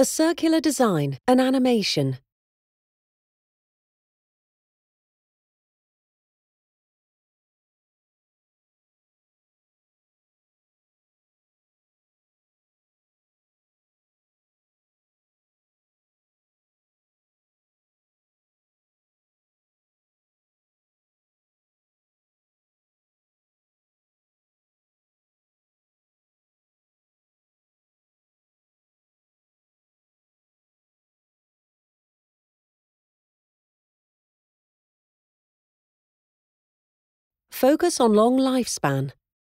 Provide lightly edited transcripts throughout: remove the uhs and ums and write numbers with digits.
A circular design, an animation. Focus on long lifespan.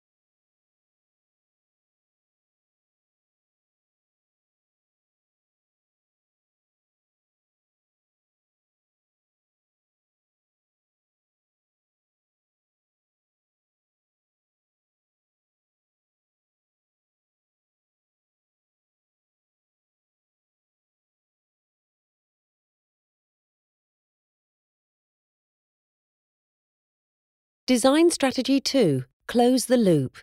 Design strategy 2. Close the loop.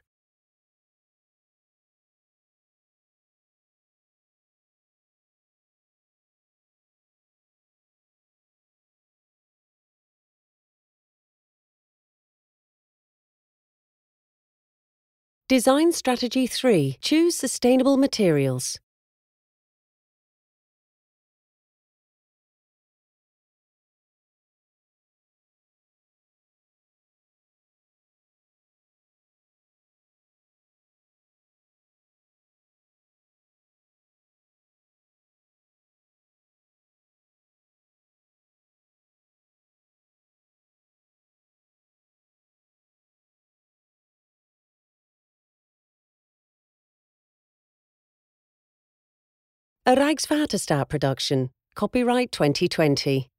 Design strategy 3. Choose sustainable materials. A Rijkswaterstaat production. Copyright 2020.